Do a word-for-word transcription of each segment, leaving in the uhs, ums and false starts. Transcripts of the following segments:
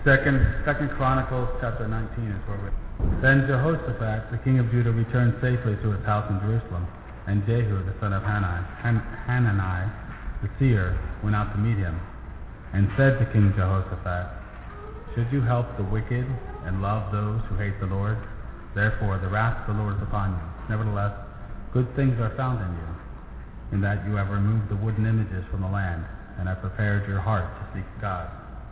Second, Second Chronicles chapter nineteen is where we. Then Jehoshaphat, the king of Judah, returned safely to his house in Jerusalem, and Jehu, the son of Hanani, Han- Hanani, the seer, went out to meet him, and said to King Jehoshaphat, "Should you help the wicked and love those who hate the Lord? Therefore the wrath of the Lord is upon you. Nevertheless, good things are found in you, in that you have removed the wooden images from the land, and have prepared your heart to seek God."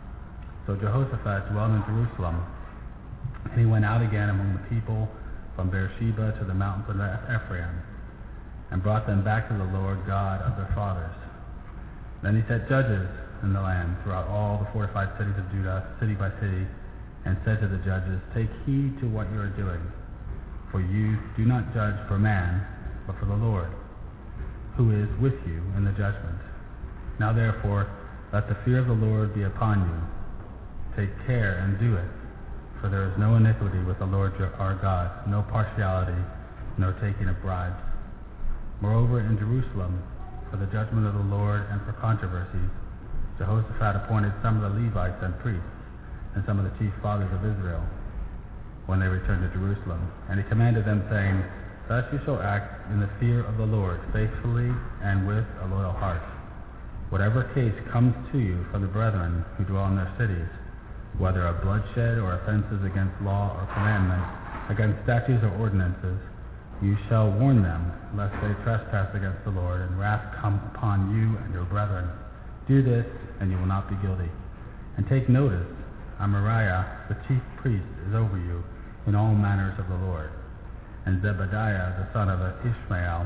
So Jehoshaphat dwelt in Jerusalem, and he went out again among the people from Beersheba to the mountains of Ephraim, and brought them back to the Lord God of their fathers. Then he set judges in the land throughout all the fortified cities of Judah, city by city, and said to the judges, "Take heed to what you are doing, for you do not judge for man, but for the Lord, who is with you in the judgment. Now therefore, let the fear of the Lord be upon you. Take care and do it, for there is no iniquity with the Lord your, our God, no partiality, no taking of bribes." Moreover, in Jerusalem, for the judgment of the Lord and for controversies, Jehoshaphat appointed some of the Levites and priests, and some of the chief fathers of Israel, when they returned to Jerusalem. And he commanded them, saying, "Thus you shall act in the fear of the Lord, faithfully and with a loyal heart. Whatever case comes to you from the brethren who dwell in their cities, whether of bloodshed or offenses against law or commandment, against statutes or ordinances, you shall warn them, lest they trespass against the Lord, and wrath come upon you and your brethren. Do this, and you will not be guilty. And take notice, Amariah, the chief priest, is over you in all manners of the Lord, and Zebadiah, the son of Ishmael,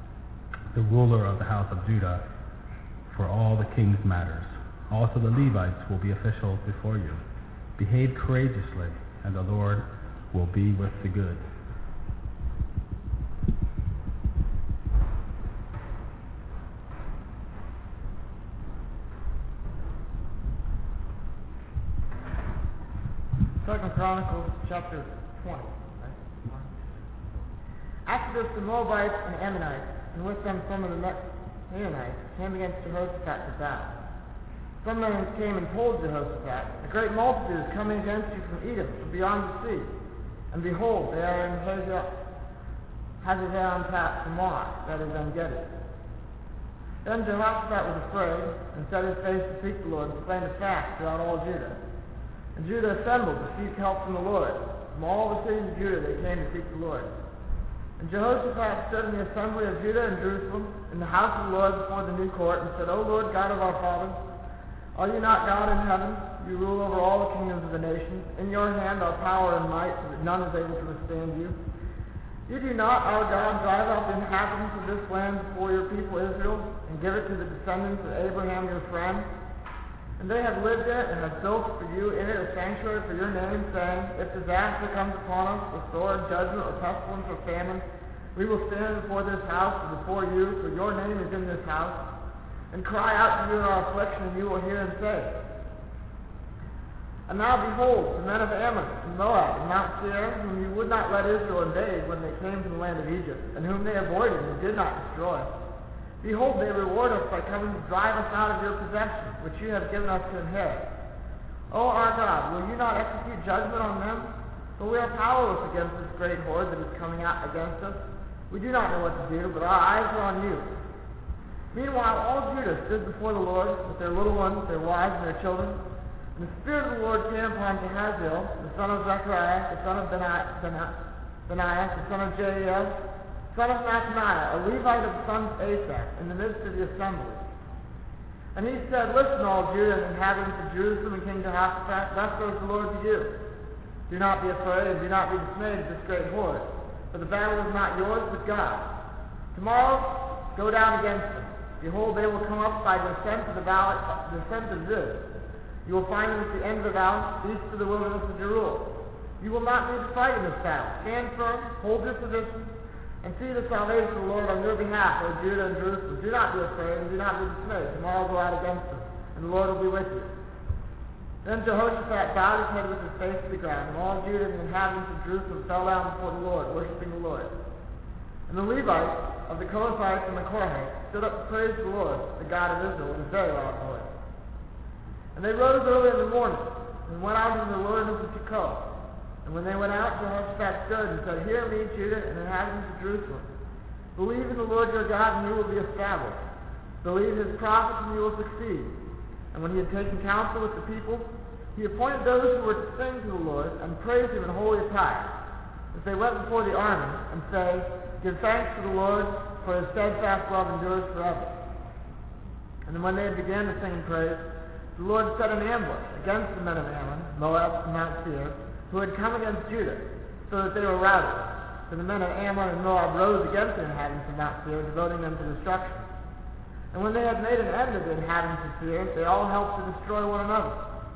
the ruler of the house of Judah, for all the king's matters. Also the Levites will be officials before you. Behave courageously, and the Lord will be with the good." Second Chronicles chapter twenty. After this, the Moabites and Ammonites, and with them some of the Canaanites, came against Jehoshaphat to battle. Some men came and told Jehoshaphat, "A great multitude is coming against you from Edom, from beyond the sea. And behold, they are in Hazazon Tamar, that is En-Gedi." Then Jehoshaphat was afraid, and set his face to seek the Lord, and proclaimed a fast throughout all Judah. And Judah assembled to seek help from the Lord. From all the cities of Judah they came to seek the Lord. And Jehoshaphat stood in the assembly of Judah and Jerusalem, in the house of the Lord before the new court, and said, "O Lord God of our fathers, are you not God in heaven? You rule over all the kingdoms of the nations. In your hand are power and might, so that none is able to withstand you. Did you not, our God, drive out the inhabitants of this land before your people Israel, and give it to the descendants of Abraham your friend? And they have lived in it, and have built for you in it a sanctuary for your name, saying, if disaster comes upon us, with sword, judgment, or pestilence, or famine, we will stand before this house and before you, for your name is in this house, and cry out to you in our affliction, and you will hear and save. And now behold, the men of Ammon, and Moab, and Mount Seir, whom you would not let Israel invade when they came from the land of Egypt, and whom they avoided and did not destroy. Behold, they reward us by coming to drive us out of your possession, which you have given us to inherit. O our God, will you not execute judgment on them? For we are powerless against this great horde that is coming out against us. We do not know what to do, but our eyes are on you." Meanwhile, all Judah stood before the Lord, with their little ones, their wives, and their children. And the Spirit of the Lord came upon Jahaziel, the son of Zechariah, the son of Benaiah, Benaiah the son of Jeiel, son of Mattaniah, a Levite of the sons of Asaph, in the midst of the assembly. And he said, "Listen, all Judah and inhabitants of Jerusalem and King Jehoshaphat, thus says the Lord to you. Do not be afraid, and do not be dismayed at this great horde, for the battle is not yours, but God. Tomorrow, go down against them. Behold, they will come up by the ascent of the valley, the ascent of Ziz. You will find them at the end of the valley, east of the wilderness of Jeruel. You will not need to fight in this battle. Stand firm, hold your position, and see the salvation of the Lord on your behalf, O Judah and Jerusalem. Do not be afraid, and do not be dismayed. Tomorrow go out against them, and the Lord will be with you." Then Jehoshaphat bowed his head with his face to the ground, and all Judah and the inhabitants of Jerusalem fell down before the Lord, worshiping the Lord. And the Levites of the Kohathites and the Korahites stood up to praise the Lord, the God of Israel, with a very loud voice. And they rose early in the morning, and went out into the wilderness of Tekoa. And when they went out, Jehoshaphat stood and said, Hear me, Judah, and inhabitants of Jerusalem. Believe in the Lord your God, and you will be established. Believe his prophets, and you will succeed. And when he had taken counsel with the people, he appointed those who were to sing to the Lord and praise him in holy attire, as they went before the army, and say, Give thanks to the Lord, for his steadfast love endures forever. And then when they had began to sing and praise, the Lord set an ambush against the men of Ammon, Moab, and Mount Seir, who had come against Judah, so that they were routed. For the men of Ammon and Moab rose against the inhabitants of Mount Seir, devoting them to destruction. And when they had made an end of the inhabitants of Seir, they all helped to destroy one another.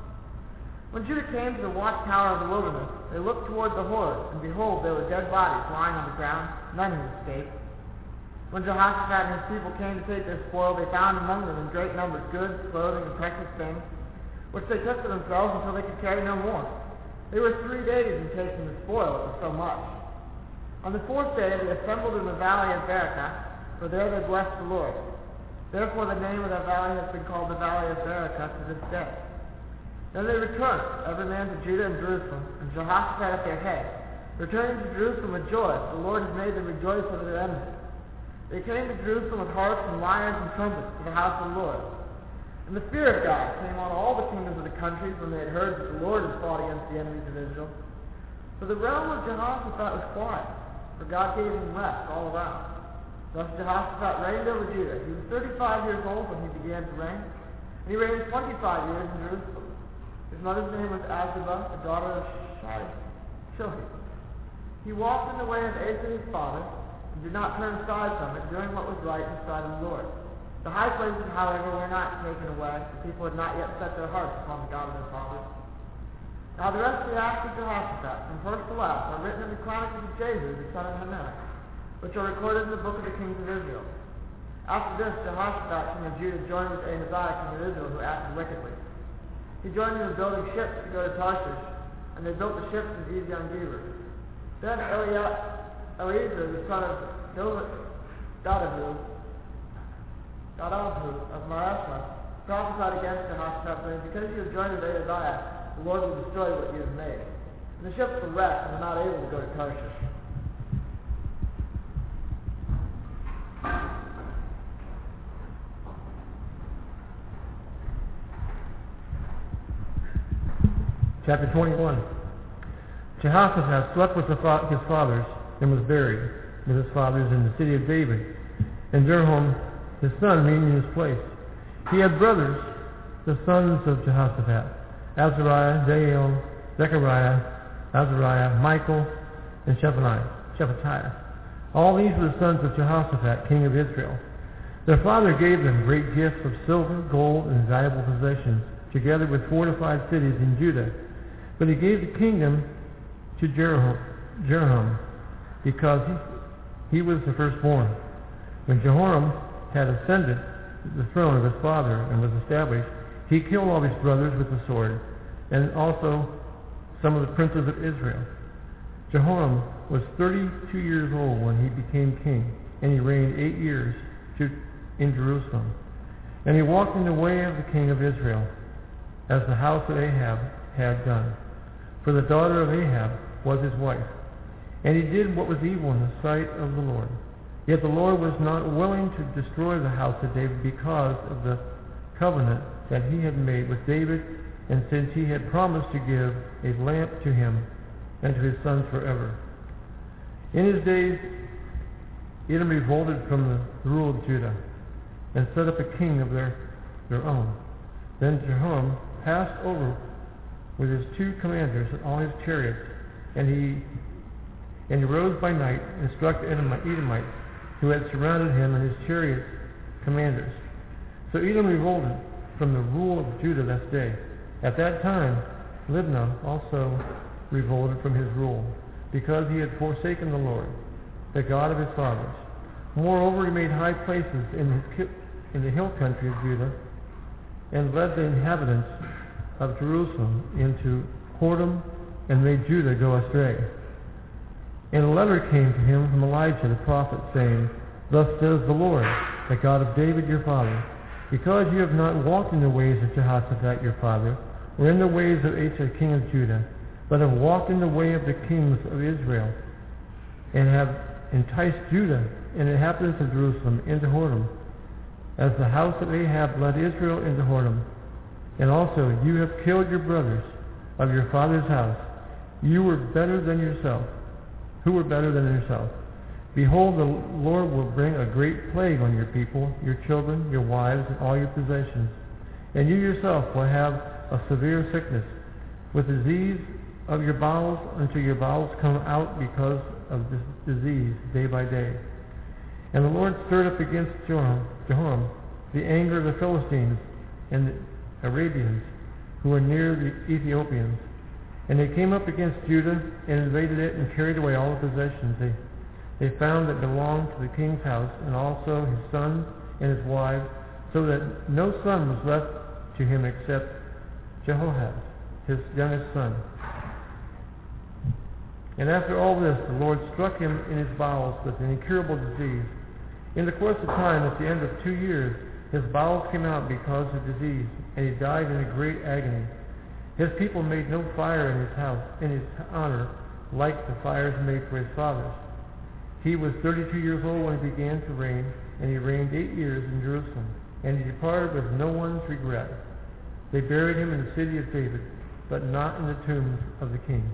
When Judah came to the watchtower of the wilderness, they looked toward the horde, and behold, there were dead bodies lying on the ground, none had escaped. When Jehoshaphat and his people came to take their spoil, they found among them in great numbers goods, clothing, and precious things, which they took for themselves until they could carry no more. They were three days in taking the spoil, it was so much. On the fourth day they assembled in the valley of Berachah, for there they blessed the Lord. Therefore the name of that valley has been called the Valley of Berachah to this day. Then they returned, every man to Judah and Jerusalem, and Jehoshaphat at their head, returning to Jerusalem with joy, for the Lord had made them rejoice over their enemies. They came to Jerusalem with harps and lyres and trumpets to the house of the Lord. And the fear of God came on all the kingdoms of the countries when they had heard that the Lord had fought against the enemies of Israel. So the realm of Jehoshaphat was quiet, for God gave him rest all around. Thus Jehoshaphat reigned over Judah. He was thirty-five years old when he began to reign, and he reigned twenty-five years in Jerusalem. His mother's name was Azubah, the daughter of Shilhi. He walked in the way of Asa his father, and did not turn aside from it, doing what was right in the sight of the Lord. The high places, however, were not taken away. The people had not yet set their hearts upon the God of their fathers. Now the rest of the acts of Jehoshaphat, from first to last, are written in the Chronicles of Jehu, the son of Hanani, which are recorded in the book of the kings of Israel. After this, Jehoshaphat, king of Judah, joined with Ahaziah, king of Israel, who acted wickedly. He joined them in building ships to go to Tarshish, and they built the ships in Ezion-Geber. Then Eliah Eliezer, the son of Dodavhu, Dodavhu of Mareshah, prophesied against Jehoshaphat, saying, Because you have joined with Ahaziah, the Lord will destroy what you have made. And the ships were wrecked and were not able to go to Tarshish. Chapter twenty-one. Jehoshaphat slept with the fa- his fathers and was buried with his fathers in the city of David. And Jeroham, his son, reigned in his place. He had brothers, the sons of Jehoshaphat, Azariah, Jael, Zechariah, Azariah, Michael, and Shephaniah, Shephatiah. All these were the sons of Jehoshaphat, king of Israel. Their father gave them great gifts of silver, gold, and valuable possessions, together with fortified cities in Judah. But he gave the kingdom to Jeroham, Jeroham because he, he was the firstborn. When Jehoram had ascended the throne of his father and was established, he killed all his brothers with the sword, and also some of the princes of Israel. Jehoram was thirty-two years old when he became king, and he reigned eight years to, in Jerusalem. And he walked in the way of the king of Israel, as the house of Ahab had done. For the daughter of Ahab was his wife. And he did what was evil in the sight of the Lord. Yet the Lord was not willing to destroy the house of David because of the covenant that he had made with David, and since he had promised to give a lamp to him and to his sons forever. In his days, Edom revolted from the rule of Judah and set up a king of their, their own. Then Jehoram passed over with his two commanders and all his chariots, and he and he rose by night and struck the Edomites who had surrounded him and his chariot commanders. So Edom revolted from the rule of Judah that day. At that time, Libnah also revolted from his rule, because he had forsaken the Lord, the God of his fathers. Moreover, he made high places in, his, in the hill country of Judah, and led the inhabitants of Jerusalem into whoredom, and made Judah go astray. And a letter came to him from Elijah the prophet, saying, Thus says the Lord, the God of David your father, because you have not walked in the ways of Jehoshaphat your father, or in the ways of Asa king of Judah, but have walked in the way of the kings of Israel, and have enticed Judah and inhabitants of Jerusalem into whoredom, as the house of Ahab led Israel into whoredom. And also you have killed your brothers of your father's house. You were better than yourself. Who were better than yourself? Behold, the Lord will bring a great plague on your people, your children, your wives, and all your possessions. And you yourself will have a severe sickness, with disease of your bowels, until your bowels come out because of this disease day by day. And the Lord stirred up against Jehoram, Jehoram the anger of the Philistines and the Arabians, who were near the Ethiopians. And they came up against Judah and invaded it and carried away all the possessions they, they found that belonged to the king's house, and also his sons and his wives, so that no son was left to him except Jehoahaz, his youngest son. And after all this, the Lord struck him in his bowels with an incurable disease. In the course of time, at the end of two years, his bowels came out because of disease, and he died in a great agony. His people made no fire in his house, in his honor, like the fires made for his fathers. He was thirty-two years old when he began to reign, and he reigned eight years in Jerusalem. And he departed with no one's regret. They buried him in the city of David, but not in the tombs of the kings.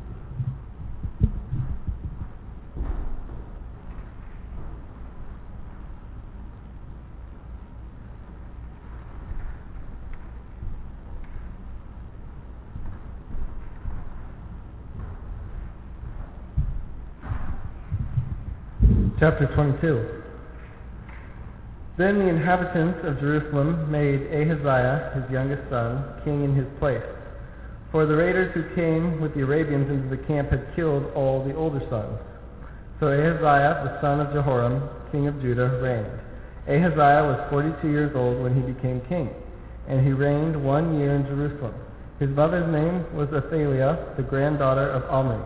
Chapter twenty-two. Then the inhabitants of Jerusalem made Ahaziah, his youngest son, king in his place. For the raiders who came with the Arabians into the camp had killed all the older sons. So Ahaziah, the son of Jehoram, king of Judah, reigned. Ahaziah was forty-two years old when he became king, and he reigned one year in Jerusalem. His mother's name was Athaliah, the granddaughter of Omri.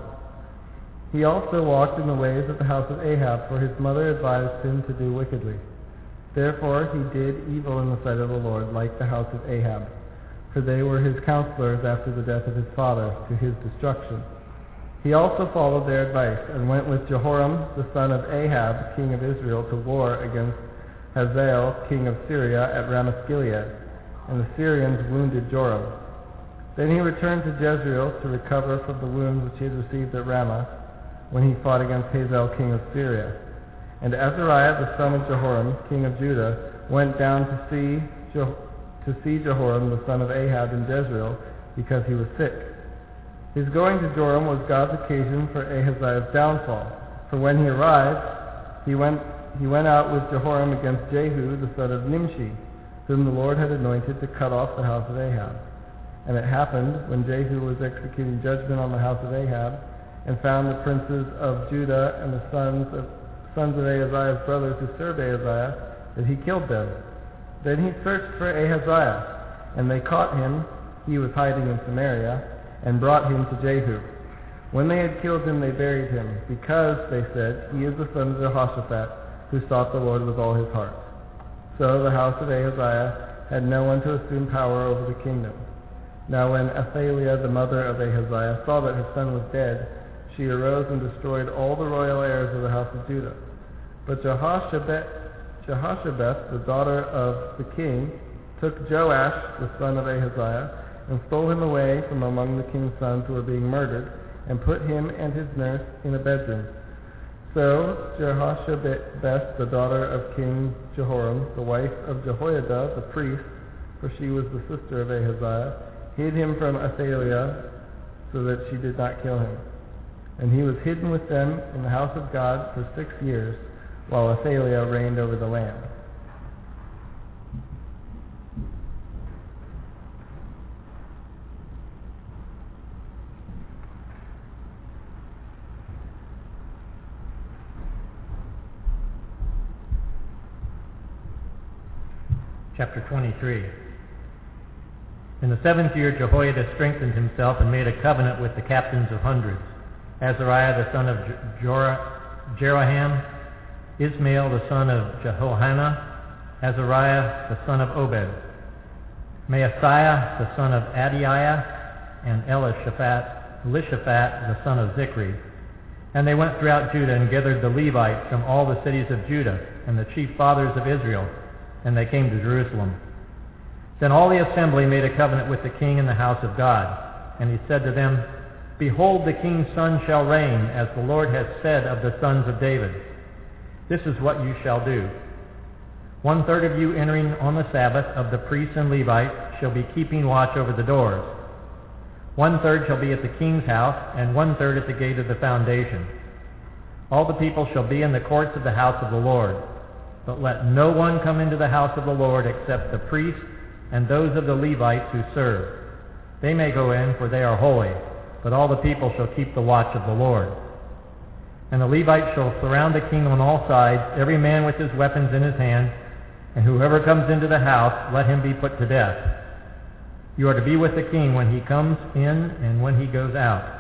He also walked in the ways of the house of Ahab, for his mother advised him to do wickedly. Therefore he did evil in the sight of the Lord, like the house of Ahab, for they were his counselors after the death of his father, to his destruction. He also followed their advice, and went with Jehoram, the son of Ahab, king of Israel, to war against Hazael, king of Syria, at Ramoth-Gilead, and the Syrians wounded Joram. Then he returned to Jezreel to recover from the wounds which he had received at Ramah, when he fought against Hazael, king of Syria. And Azariah, the son of Jehoram, king of Judah, went down to see, Je- to see Jehoram, the son of Ahab, in Jezreel, because he was sick. His going to Joram was God's occasion for Ahaziah's downfall. For when he arrived, he went, he went out with Jehoram against Jehu, the son of Nimshi, whom the Lord had anointed to cut off the house of Ahab. And it happened, when Jehu was executing judgment on the house of Ahab, and found the princes of Judah and the sons of sons of Ahaziah's brothers who served Ahaziah, that he killed them. Then he searched for Ahaziah, and they caught him, he was hiding in Samaria, and brought him to Jehu. When they had killed him, they buried him, because, they said, he is the son of Jehoshaphat, who sought the Lord with all his heart. So the house of Ahaziah had no one to assume power over the kingdom. Now when Athaliah, the mother of Ahaziah, saw that her son was dead, she arose and destroyed all the royal heirs of the house of Judah. But Jehoshabeth, Jehoshabeth, the daughter of the king, took Joash, the son of Ahaziah, and stole him away from among the king's sons who were being murdered, and put him and his nurse in a bedroom. So Jehoshabeth, the daughter of King Jehoram, the wife of Jehoiada, the priest, for she was the sister of Ahaziah, hid him from Athaliah, so that she did not kill him. And he was hidden with them in the house of God for six years, while Athaliah reigned over the land. Chapter twenty-three. In the seventh year Jehoiada strengthened himself and made a covenant with the captains of hundreds, Azariah the son of Jeroham, Ismael the son of Jehohanan, Azariah the son of Obed. Maaseiah the son of Adiah, and Elishaphat, Elishaphat the son of Zichri. And they went throughout Judah and gathered the Levites from all the cities of Judah and the chief fathers of Israel, and they came to Jerusalem. Then all the assembly made a covenant with the king in the house of God. And he said to them, Behold, the king's son shall reign, as the Lord has said of the sons of David. This is what you shall do. One-third of you entering on the Sabbath of the priests and Levites shall be keeping watch over the doors. One-third shall be at the king's house, and one-third at the gate of the foundation. All the people shall be in the courts of the house of the Lord. But let no one come into the house of the Lord except the priests and those of the Levites who serve. They may go in, for they are holy, but all the people shall keep the watch of the Lord. And the Levites shall surround the king on all sides, every man with his weapons in his hand, and whoever comes into the house, let him be put to death. You are to be with the king when he comes in and when he goes out.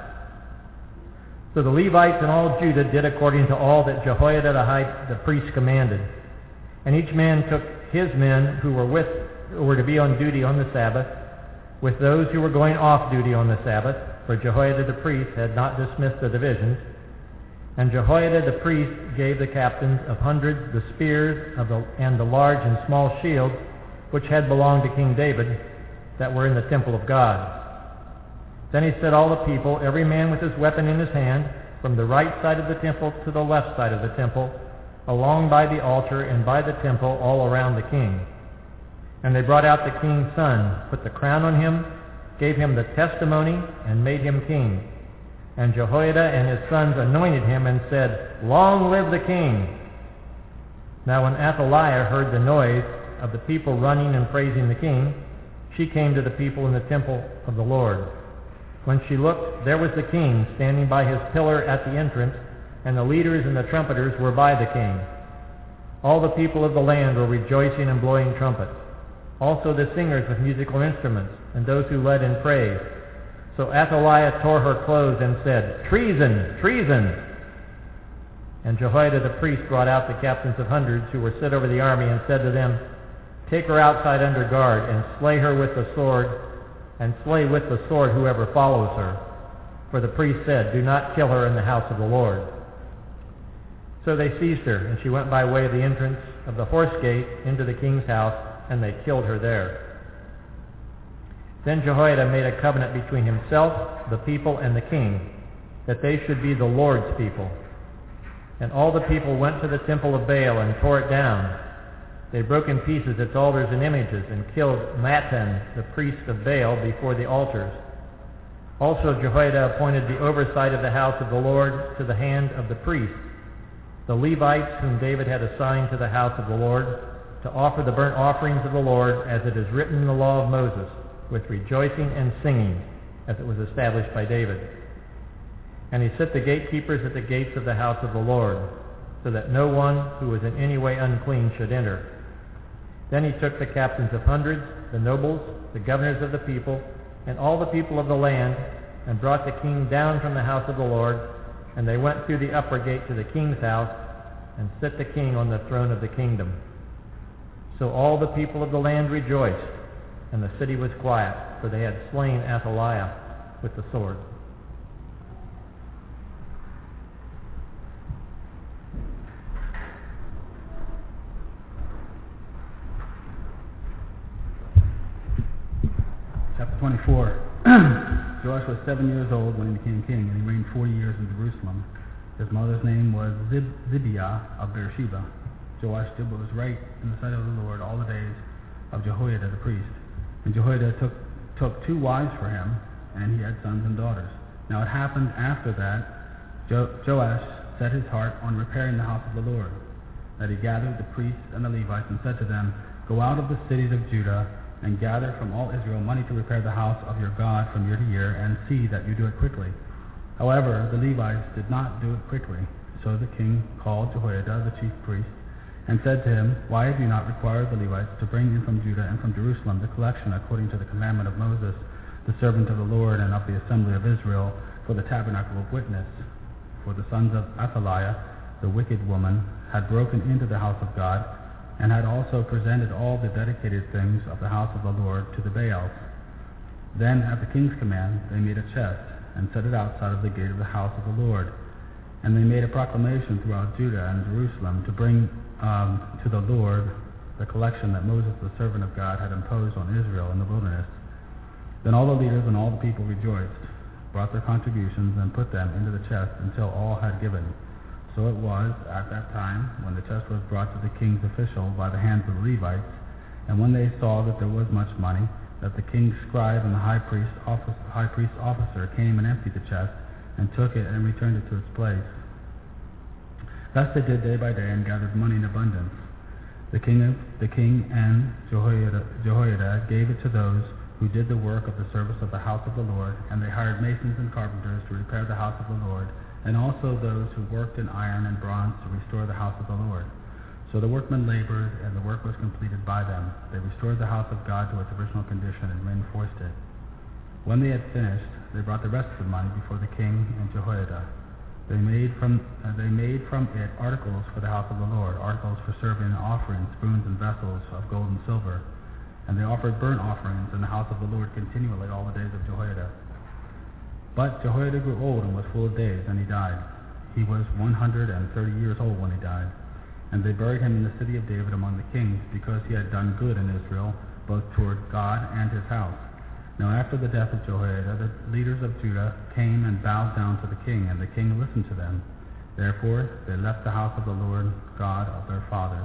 So the Levites and all Judah did according to all that Jehoiada the high the priest commanded. And each man took his men who were with who were to be on duty on the Sabbath, with those who were going off duty on the Sabbath, for Jehoiada the priest had not dismissed the divisions. And Jehoiada the priest gave the captains of hundreds the spears of the, and the large and small shields which had belonged to King David, that were in the temple of God. Then he set all the people, every man with his weapon in his hand, from the right side of the temple to the left side of the temple, along by the altar and by the temple all around the king. And they brought out the king's son, put the crown on him, gave him the testimony, and made him king. And Jehoiada and his sons anointed him and said, Long live the king! Now when Athaliah heard the noise of the people running and praising the king, she came to the people in the temple of the Lord. When she looked, there was the king standing by his pillar at the entrance, and the leaders and the trumpeters were by the king. All the people of the land were rejoicing and blowing trumpets. Also the singers with musical instruments, and those who led in praise. So Athaliah tore her clothes and said, Treason! Treason! And Jehoiada the priest brought out the captains of hundreds who were set over the army and said to them, Take her outside under guard, and slay her with the sword, and slay with the sword whoever follows her. For the priest said, Do not kill her in the house of the Lord. So they seized her, and she went by way of the entrance of the horse gate into the king's house, and they killed her there. Then Jehoiada made a covenant between himself, the people, and the king, that they should be the Lord's people. And all the people went to the temple of Baal and tore it down. They broke in pieces its altars and images, and killed Mattan, the priest of Baal, before the altars. Also Jehoiada appointed the oversight of the house of the Lord to the hand of the priests, the Levites whom David had assigned to the house of the Lord, to offer the burnt offerings of the Lord, as it is written in the law of Moses, with rejoicing and singing, as it was established by David. And he set the gatekeepers at the gates of the house of the Lord, so that no one who was in any way unclean should enter. Then he took the captains of hundreds, the nobles, the governors of the people, and all the people of the land, and brought the king down from the house of the Lord, and they went through the upper gate to the king's house, and set the king on the throne of the kingdom. So all the people of the land rejoiced, and the city was quiet, for they had slain Athaliah with the sword. Chapter twenty-four. Joash was seven years old when he became king, and he reigned forty years in Jerusalem. His mother's name was Zib- Zibiah of Beersheba. Joash did what was right in the sight of the Lord all the days of Jehoiada the priest. And Jehoiada took, took two wives for him, and he had sons and daughters. Now it happened after that, jo- Joash set his heart on repairing the house of the Lord, that he gathered the priests and the Levites and said to them, Go out of the cities of Judah, and gather from all Israel money to repair the house of your God from year to year, and see that you do it quickly. However, the Levites did not do it quickly. So the king called Jehoiada, the chief priest, and said to him, Why have you not required the Levites to bring in from Judah and from Jerusalem the collection according to the commandment of Moses, the servant of the Lord, and of the assembly of Israel, for the tabernacle of witness? For the sons of Athaliah, the wicked woman, had broken into the house of God, and had also presented all the dedicated things of the house of the Lord to the Baals. Then at the king's command they made a chest, and set it outside of the gate of the house of the Lord. And they made a proclamation throughout Judah and Jerusalem to bring um, to the Lord the collection that Moses the servant of God had imposed on Israel in the wilderness. Then all the leaders and all the people rejoiced, brought their contributions, and put them into the chest until all had given. So it was at that time, when the chest was brought to the king's official by the hands of the Levites, and when they saw that there was much money, that the king's scribe and the high priest office, high priest officer came and emptied the chest, and took it and returned it to its place. Thus they did day by day, and gathered money in abundance. The king, of, the king and Jehoiada, Jehoiada gave it to those who did the work of the service of the house of the Lord, and they hired masons and carpenters to repair the house of the Lord, and also those who worked in iron and bronze to restore the house of the Lord. So the workmen labored, and the work was completed by them. They restored the house of God to its original condition and reinforced it. When they had finished, they brought the rest of the money before the king and Jehoiada. They made from uh, they made from it articles for the house of the Lord, articles for serving and offering, spoons and vessels of gold and silver. And they offered burnt offerings in the house of the Lord continually all the days of Jehoiada. But Jehoiada grew old and was full of days, and he died. He was one hundred and thirty years old when he died. And they buried him in the city of David among the kings, because he had done good in Israel, both toward God and his house. Now after the death of Jehoiada, the leaders of Judah came and bowed down to the king, and the king listened to them. Therefore they left the house of the Lord God of their fathers,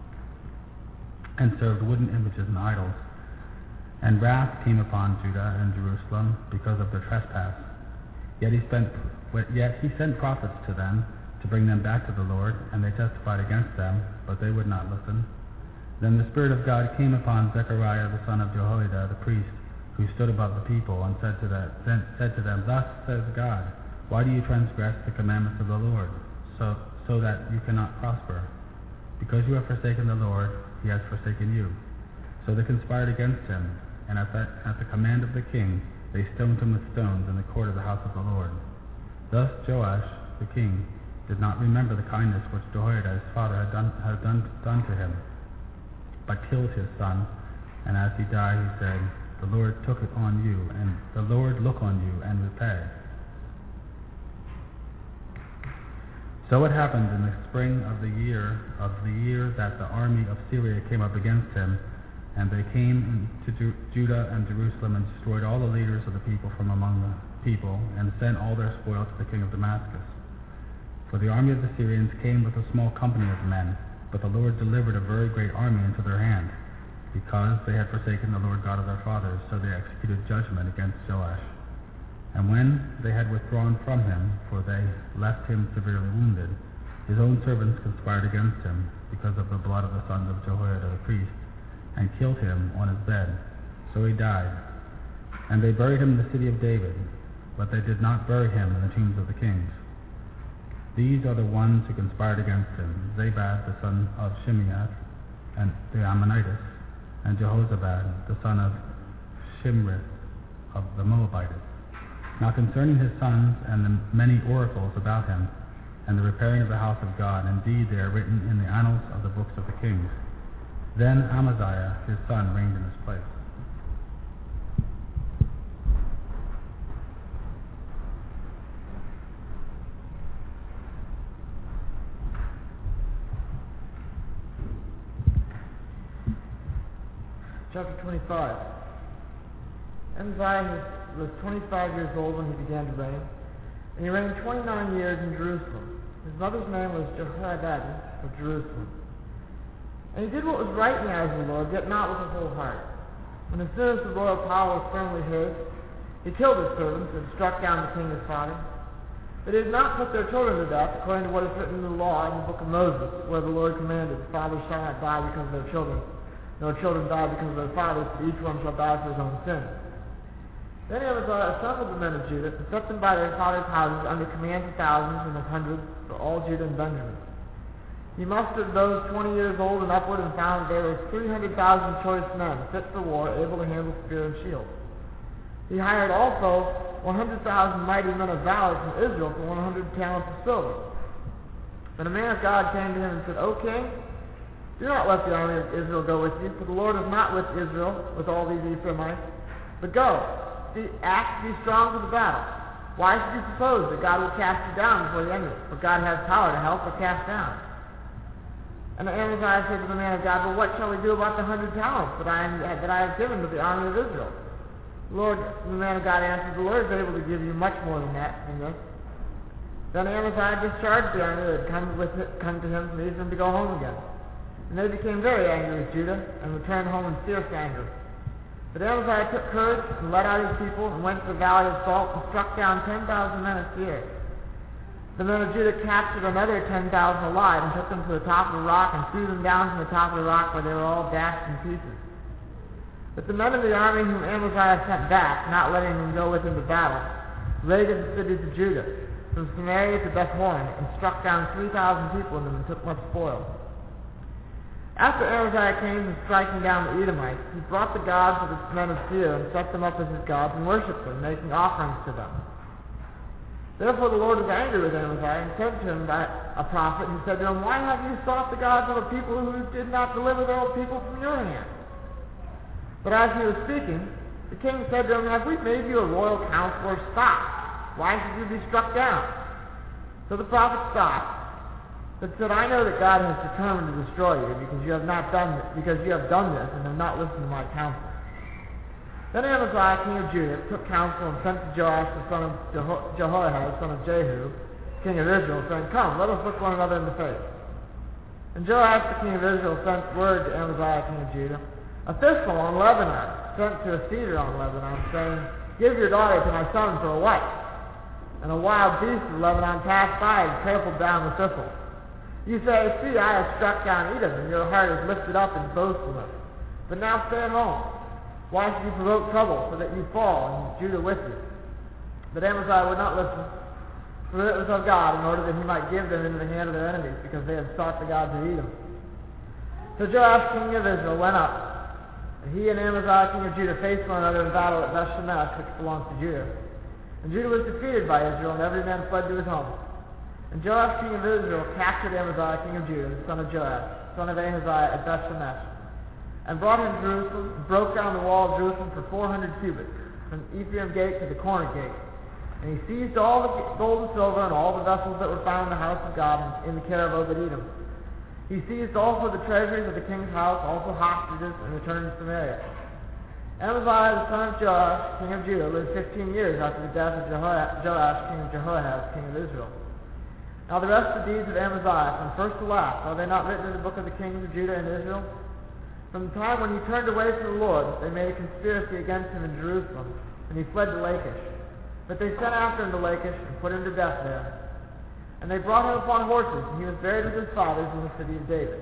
and served wooden images and idols. And wrath came upon Judah and Jerusalem because of their trespass. Yet he, spent, yet he sent prophets to them to bring them back to the Lord, and they testified against them, but they would not listen. Then the Spirit of God came upon Zechariah the son of Jehoiada the priest, who stood above the people, and said to, that, said to them, Thus says God, why do you transgress the commandments of the Lord, so, so that you cannot prosper? Because you have forsaken the Lord, he has forsaken you. So they conspired against him, and at, that, at the command of the king, they stoned him with stones in the court of the house of the Lord. Thus Joash the king did not remember the kindness which Jehoiada his father had done, had done, done to him, but killed his son. And as he died, he said, The Lord took it on you, and the Lord look on you and repay. So it happened in the spring of the year of the year that the army of Syria came up against him, and they came to Ju- Judah and Jerusalem and destroyed all the leaders of the people from among the people, and sent all their spoil to the king of Damascus. For the army of the Syrians came with a small company of men, but the Lord delivered a very great army into their hand, because they had forsaken the Lord God of their fathers, so they executed judgment against Joash. And when they had withdrawn from him, for they left him severely wounded, his own servants conspired against him, because of the blood of the sons of Jehoiada the priest, and killed him on his bed. So he died. And they buried him in the city of David, but they did not bury him in the tombs of the kings. These are the ones who conspired against him, Zabad the son of Shimeath, and the Ammonites, and Jehozabad the son of Shimrith of the Moabites. Now concerning his sons and the many oracles about him, and the repairing of the house of God, indeed they are written in the annals of the books of the kings. Then Amaziah his son reigned in his place. Chapter twenty-five. Amaziah was twenty-five years old when he began to reign, and he reigned twenty-nine years in Jerusalem. His mother's name was Jehoiada of Jerusalem. And he did what was right in the eyes of the Lord, yet not with his whole heart. When as soon as the royal power was firmly his, he killed his servants and struck down the king his father. But he did not put their children to death, according to what is written in the law in the book of Moses, where the Lord commanded, Fathers shall not die because of their children, nor children die because of their fathers, but each one shall die for his own sin. Then Amaziah assembled the men of Judah, and set them by their fathers' houses under commands of thousands and of hundreds for all Judah and Benjamin. He mustered those twenty years old and upward, and found that there were three hundred thousand choice men, fit for war, able to handle spear and shield. He hired also one hundred thousand mighty men of valor from Israel for one hundred talents of silver. Then a man of God came to him and said, O king, Do not let the army of Israel go with you, for the Lord is not with Israel, with all these Ephraimites. But go, be, act, be strong for the battle. Why should you suppose that God will cast you down before the enemy? For God has power to help or cast down. And Amaziah said to the man of God, well, what shall we do about the hundred talents that I, am, that I have given to the army of Israel? The Lord, the man of God answered, the Lord is able to give you much more than that, than this. Then Amaziah discharged the army that had come, with it, come to him from Ephraim to go home again. And they became very angry with Judah, and returned home in fierce anger. But Amaziah took courage, and led out his people, and went to the valley of Salt, and struck down ten thousand men of Seir. The men of Judah captured another ten thousand alive, and took them to the top of the rock, and threw them down from the top of the rock, where they were all dashed in pieces. But the men of the army whom Amaziah sent back, not letting them go with him to battle, raided the cities of Judah, from Samaria to Beth-horon, and struck down three thousand people in them, and took much spoil. After Amaziah came from striking down the Edomites, he brought the gods of the men of Seir and set them up as his gods and worshipped them, making offerings to them. Therefore the Lord was angry with Amaziah and said to him by a prophet, and said to him, why have you sought the gods of a people who did not deliver their own people from your hand? But as he was speaking, the king said to him, have we made you a royal counselor? Stop! Why should you be struck down? So the prophet stopped, but said, I know that God has determined to destroy you, because you have not done this, because you have done this and have not listened to my counsel. Then Amaziah, king of Judah, took counsel and sent to Joash, the son of Jeho- Jehoahaz, son of Jehu, king of Israel, saying, come, let us look one another in the face. And Joash, the king of Israel, sent word to Amaziah, king of Judah, a thistle on Lebanon, sent to a cedar on Lebanon, saying, give your daughter to my son for a wife. And a wild beast of Lebanon passed by and trampled down the thistle. You say, see, I have struck down Edom, and your heart is lifted up in boastfulness. But now stay at home. Why should you provoke trouble, so that you fall, and Judah with you? But Amaziah would not listen, for it was of God, in order that he might give them into the hand of their enemies, because they had sought the gods of Edom. So Joash, king of Israel, went up, and he and Amaziah, king of Judah, faced one another in battle at Beth-shemesh, which belongs to Judah. And Judah was defeated by Israel, and every man fled to his home. And Joash, king of Israel, captured Amaziah, king of Judah, the son of Joash, son of Ahaziah, at Beth-shemesh, and brought him to Jerusalem, and broke down the wall of Jerusalem for four hundred cubits, from the Ephraim gate to the corner gate. And he seized all the gold and silver and all the vessels that were found in the house of God in the care of Obed-Edom. He seized also the treasuries of the king's house, also hostages, and returned to Samaria. Amaziah, the son of Joash, king of Judah, lived fifteen years after the death of Jeho- Joash, king of Jehoahaz, king of Israel. Now the rest of the deeds of Amaziah, from first to last, are they not written in the book of the kings of Judah and Israel? From the time when he turned away from the Lord, they made a conspiracy against him in Jerusalem, and he fled to Lachish. But they sent after him to Lachish, and put him to death there. And they brought him upon horses, and he was buried with his fathers in the city of David.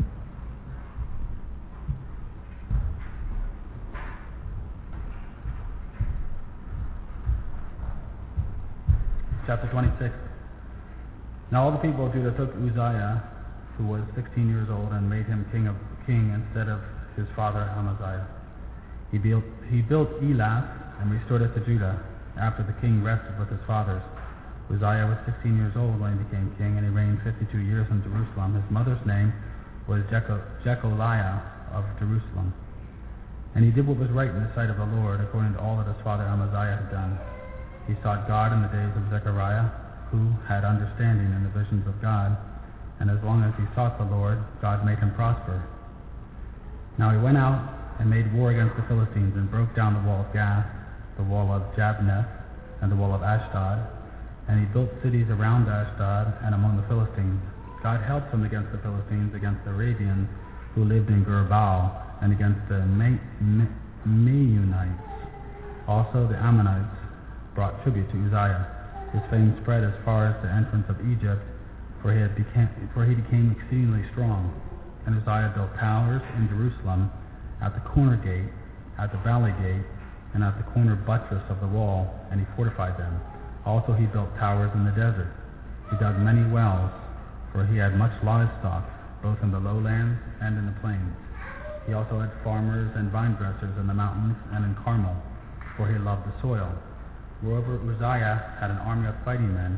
Chapter twenty-six. Now all the people of Judah took Uzziah, who was sixteen years old, and made him king of king instead of his father Amaziah. He built he built Elath and restored it to Judah, after the king rested with his fathers. Uzziah was sixteen years old when he became king, and he reigned fifty-two years in Jerusalem. His mother's name was Jecho- Jecholiah of Jerusalem. And he did what was right in the sight of the Lord, according to all that his father Amaziah had done. He sought God in the days of Zechariah, who had understanding in the visions of God, and as long as he sought the Lord, God made him prosper. Now he went out and made war against the Philistines, and broke down the wall of Gath, the wall of Jabneh, and the wall of Ashdod, and he built cities around Ashdod and among the Philistines. God helped him against the Philistines, against the Arabians who lived in Gur-baal, and against the Me- Me- Meunites. Also the Ammonites brought tribute to Uzziah. His fame spread as far as the entrance of Egypt, for he, had became, for he became exceedingly strong. And Uzziah built towers in Jerusalem, at the corner gate, at the valley gate, and at the corner buttress of the wall, and he fortified them. Also he built towers in the desert. He dug many wells, for he had much livestock, both in the lowlands and in the plains. He also had farmers and vine dressers in the mountains and in Carmel, for he loved the soil. Moreover, Uzziah had an army of fighting men,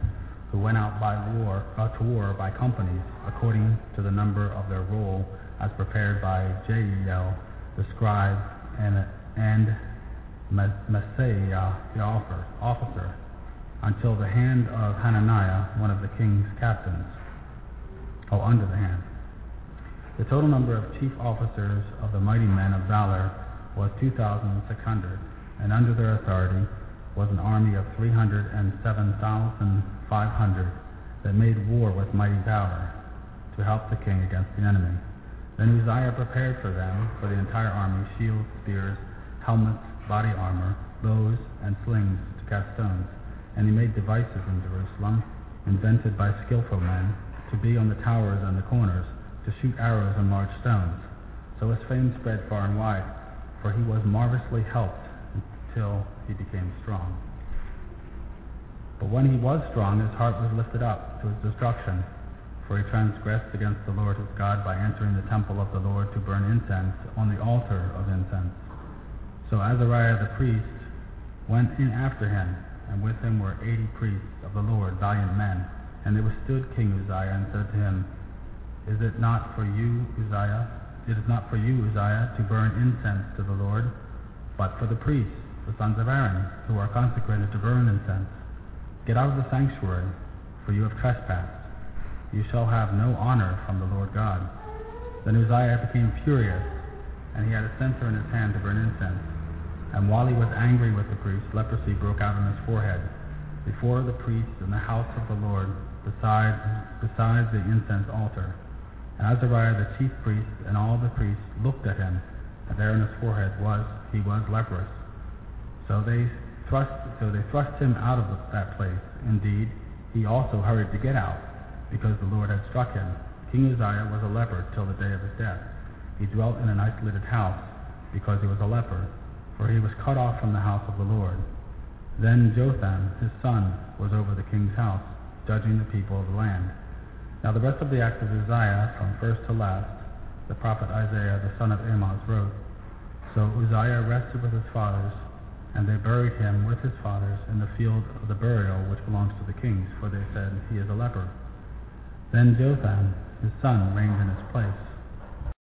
who went out by war, uh, to war by companies, according to the number of their roll, as prepared by Jeiel, the scribe, and, and Maaseiah, the officer, until the hand of Hananiah, one of the king's captains, oh, under the hand. The total number of chief officers of the mighty men of valor was two thousand six hundred, and under their authority was an army of three hundred seven thousand five hundred that made war with mighty valor to help the king against the enemy. Then Uzziah prepared for them, for the entire army, shields, spears, helmets, body armor, bows, and slings to cast stones. And he made devices in Jerusalem, invented by skillful men, to be on the towers and the corners, to shoot arrows and large stones. So his fame spread far and wide, for he was marvelously helped until he became strong. But when he was strong, his heart was lifted up to his destruction, for he transgressed against the Lord his God by entering the temple of the Lord to burn incense on the altar of incense. So Azariah the priest went in after him, and with him were eighty priests of the Lord, valiant men. And they withstood King Uzziah and said to him, Is it not for you, Uzziah? It is not for you, Uzziah, to burn incense to the Lord, but for the priests, the sons of Aaron, who are consecrated to burn incense. Get out of the sanctuary, for you have trespassed. You shall have no honor from the Lord God. Then Uzziah became furious, and he had a censer in his hand to burn incense. And while he was angry with the priest, leprosy broke out on his forehead, before the priest in the house of the Lord, beside, beside the incense altar. And Azariah the chief priest and all the priests looked at him, and there on his forehead was he was leprous. So they thrust so they thrust him out of the, that place. Indeed, he also hurried to get out, because the Lord had struck him. King Uzziah was a leper till the day of his death. He dwelt in an isolated house, because he was a leper, for he was cut off from the house of the Lord. Then Jotham, his son, was over the king's house, judging the people of the land. Now the rest of the acts of Uzziah, from first to last, the prophet Isaiah the son of Amoz wrote. So Uzziah rested with his fathers, and they buried him with his fathers in the field of the burial which belongs to the kings, for they said, He is a leper. Then Jotham, his son, reigned in his place.